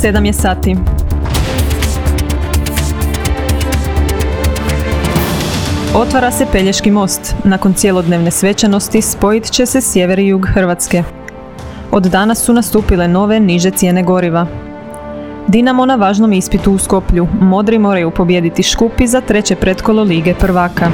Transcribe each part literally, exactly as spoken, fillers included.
sedam je sati. Otvara se Pelješki most. Nakon cjelodnevne svečanosti spojit će se sjever i jug Hrvatske. Od danas su nastupile nove, niže cijene goriva. Dinamo na važnom ispitu u Skoplju. Modri moraju pobijediti Škupi za treće pretkolo Lige prvaka.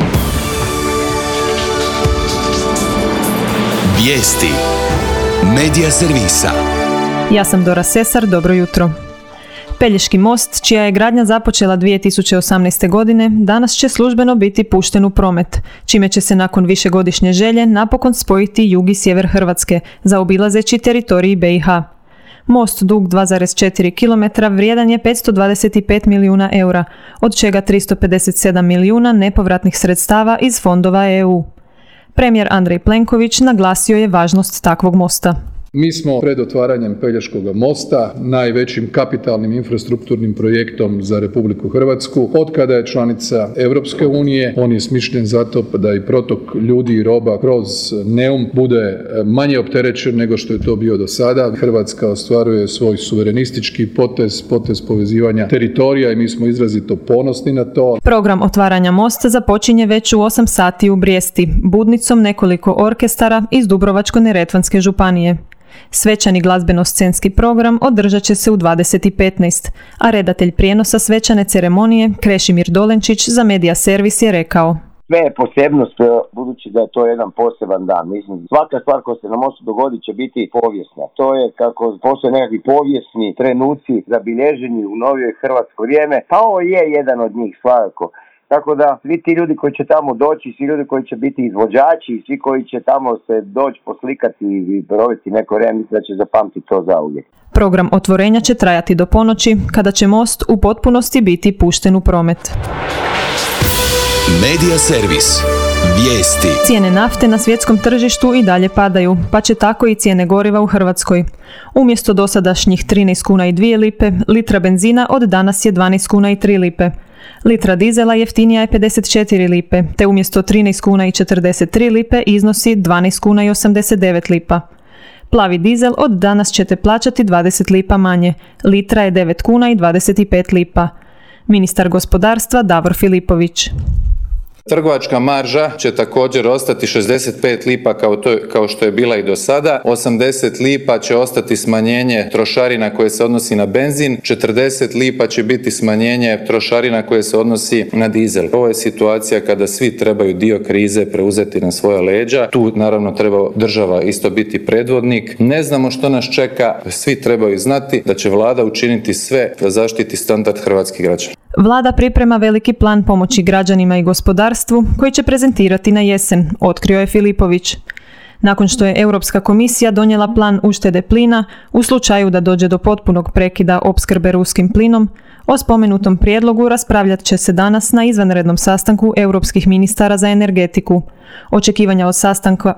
Vijesti. Medija servisa. Ja sam Dora Sesar, dobro jutro. Pelješki most, čija je gradnja započela dvije tisuće osamnaeste. godine, danas će službeno biti pušten u promet, čime će se nakon višegodišnje želje napokon spojiti jug i sjever Hrvatske, zaobilazeći teritorij be i ha. Most dug dva zarez četiri kilometra vrijedan je petsto dvadeset pet milijuna eura, od čega tristo pedeset sedam milijuna nepovratnih sredstava iz fondova e u. Premijer Andrej Plenković naglasio je važnost takvog mosta. Mi smo pred otvaranjem Pelješkog mosta, najvećim kapitalnim infrastrukturnim projektom za Republiku Hrvatsku. Od kada je članica Europske unije, on je smišljen zato da i protok ljudi i roba kroz Neum bude manje opterećen nego što je to bio do sada. Hrvatska ostvaruje svoj suverenistički potez, potez povezivanja teritorija i mi smo izrazito ponosni na to. Program otvaranja mosta započinje već u osam sati u Brijesti, budnicom nekoliko orkestara iz Dubrovačko-neretvanske županije. Svečani glazbeno-scenski program održat će se u dvadeset petnaest, a redatelj prijenosa svečane ceremonije Krešimir Dolenčić za Medija servis je rekao: Sve je posebnost, budući da je to jedan poseban dan. Mislim, svaka stvar koja se na mostu dogodi će biti povijesna. To je kako postoje nekakvi povijesni trenuci zabilježeni u novije hrvatsko vrijeme, pa ovo je jedan od njih svakako. Tako da svi ti ljudi koji će tamo doći, svi ljudi koji će biti izvođači, svi koji će tamo se doći poslikati i provesti neko vrijeme, mislim da će zapamtiti to zauvijek. Program otvorenja će trajati do ponoći, kada će most u potpunosti biti pušten u promet. Medija servis. Vijesti. Cijene nafte na svjetskom tržištu i dalje padaju, pa će tako i cijene goriva u Hrvatskoj. Umjesto dosadašnjih trinaest kuna i dvije lipe, litra benzina od danas je dvanaest kuna i tri lipe. Litra dizela jeftinija je pedeset četiri lipe, te umjesto trinaest kuna i četrdeset tri lipe iznosi dvanaest kuna i osamdeset devet lipa. Plavi dizel od danas ćete plaćati dvadeset lipa manje, litra je devet kuna i dvadeset pet lipa. Ministar gospodarstva Davor Filipović. Trgovačka marža će također ostati šezdeset pet lipa kao, to, kao što je bila i do sada. osamdeset lipa će ostati smanjenje trošarina koje se odnosi na benzin. četrdeset lipa će biti smanjenje trošarina koje se odnosi na dizel. Ovo je situacija kada svi trebaju dio krize preuzeti na svoja leđa. Tu naravno treba država isto biti predvodnik. Ne znamo što nas čeka. Svi trebaju znati da će vlada učiniti sve da zaštiti standard hrvatskih građana. Vlada priprema veliki plan pomoći građanima i gospodarstvu koji će prezentirati na jesen, otkrio je Filipović. Nakon što je Europska komisija donijela plan uštede plina u slučaju da dođe do potpunog prekida opskrbe ruskim plinom, o spomenutom prijedlogu raspravljat će se danas na izvanrednom sastanku europskih ministara za energetiku. Očekivanja od sastanka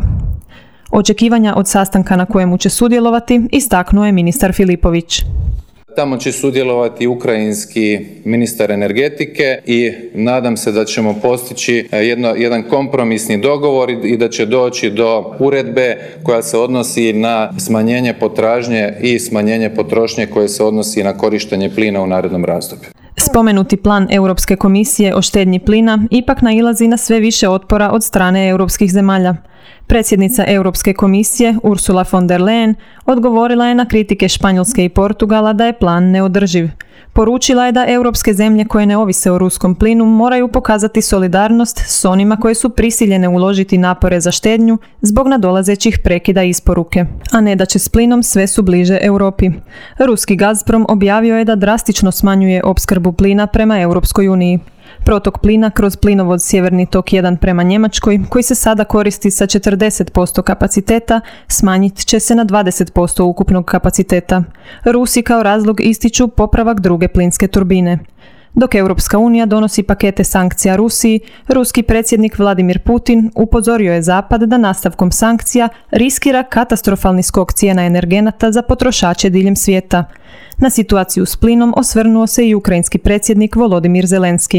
Očekivanja od sastanka na kojemu će sudjelovati istaknuo je ministar Filipović. Tamo će sudjelovati ukrajinski ministar energetike i nadam se da ćemo postići jedno, jedan kompromisni dogovor i da će doći do uredbe koja se odnosi na smanjenje potražnje i smanjenje potrošnje koje se odnosi na korištenje plina u narednom razdoblju. Spomenuti plan Europske komisije o štednji plina ipak nailazi na sve više otpora od strane europskih zemalja. Predsjednica Europske komisije Ursula von der Leyen odgovorila je na kritike Španjolske i Portugala da je plan neodrživ. Poručila je da europske zemlje koje ne ovise o ruskom plinu moraju pokazati solidarnost s onima koje su prisiljene uložiti napore za štednju zbog nadolazećih prekida isporuke, a ne da će s plinom sve su bliže Europi. Ruski Gazprom objavio je da drastično smanjuje opskrbu plina prema Europskoj uniji. Protok plina kroz plinovod Sjeverni tok jedan prema Njemačkoj, koji se sada koristi sa četrdeset posto kapaciteta, smanjit će se na dvadeset posto ukupnog kapaciteta. Rusi kao razlog ističu popravak druge plinske turbine. Dok Europska unija donosi pakete sankcija Rusiji, ruski predsjednik Vladimir Putin upozorio je Zapad da nastavkom sankcija riskira katastrofalni skok cijena energenata za potrošače diljem svijeta. Na situaciju s plinom osvrnuo se i ukrajinski predsjednik Volodimir Zelenski.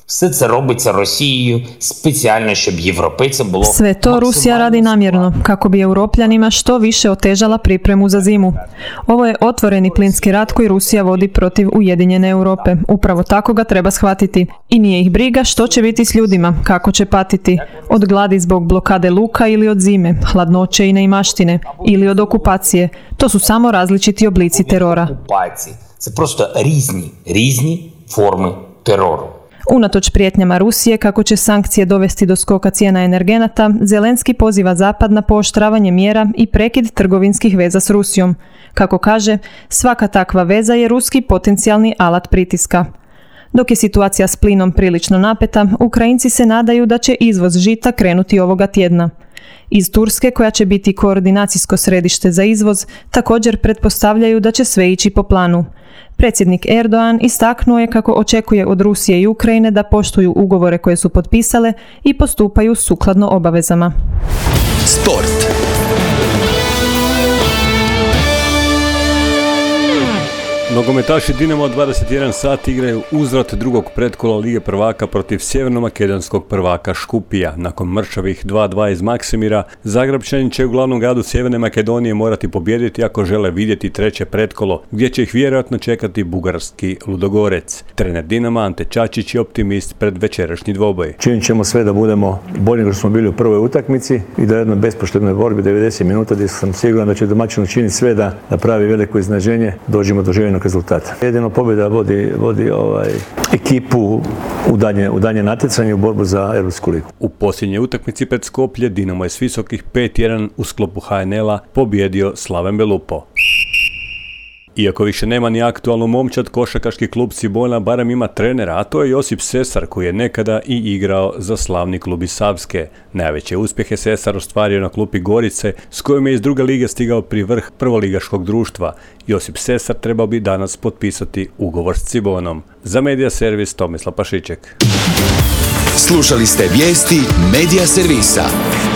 Все це робиться Росією спеціально, щоб європейцям було... Sve to Rusija radi namjerno, kako bi Europljanima što više otežala pripremu za zimu. Ovo je otvoreni plinski rat koji Rusija vodi protiv Ujedinjene Europe. Upravo tako ga treba shvatiti. I nije ih briga što će biti s ljudima, kako će patiti. Od gladi zbog blokade luka ili od zime, hladnoće i neimaštine, ili od okupacije. To su samo različiti oblici terora. Це просто різні, різні форми терору. Unatoč prijetnjama Rusije kako će sankcije dovesti do skoka cijena energenata, Zelenski poziva Zapad na pooštravanje mjera i prekid trgovinskih veza s Rusijom. Kako kaže, svaka takva veza je ruski potencijalni alat pritiska. Dok je situacija s plinom prilično napeta, Ukrajinci se nadaju da će izvoz žita krenuti ovoga tjedna. Iz Turske, koja će biti koordinacijsko središte za izvoz, također pretpostavljaju da će sve ići po planu. Predsjednik Erdogan istaknuo je kako očekuje od Rusije i Ukrajine da poštuju ugovore koje su potpisale i postupaju sukladno obavezama. Sport. Nogometaši Dinamo dvadeset jedan sat igraju uzvrat drugog pretkola Lige prvaka protiv sjeverno-makedonskog prvaka Škupija. Nakon mršavih dva dva iz Maksimira, Zagrepčani će u glavnom gradu Sjeverne Makedonije morati pobijediti ako žele vidjeti treće pretkolo, gdje će ih vjerojatno čekati bugarski Ludogorec. Trener Dinama Ante Čačić je optimist pred večerašnji dvoboj. Činit ćemo sve da budemo bolji nego što smo bili u prvoj utakmici i da jednoj bespoštednoj borbi devedeset minuta gdje sam siguran da će domaćin učiniti sve da napravi veliko iznenađenje, dođemo do željenog rezultata. Jedino pobjeda vodi, vodi ovaj, ekipu u danje, u danje natjecanje u borbu za Europsku ligu. U posljednjoj utakmici pred Skoplje Dinamo je s visokih pet jedan u sklopu H N L-a pobjedio Slaven Belupo. Iako više nema ni aktualnu momčad, košarkaški klub Cibona barem ima trenera, a to je Josip Sesar koji je nekada i igrao za slavni klub iz Savske. Najveće uspjehe Sesar ostvario na klupi Gorice, s kojom je iz druge lige stigao pri vrh prvoligaškog društva. Josip Sesar trebao bi danas potpisati ugovor s Cibonom. Za Medija servis Tomislav Pašiček. Slušali ste vijesti Medija servisa.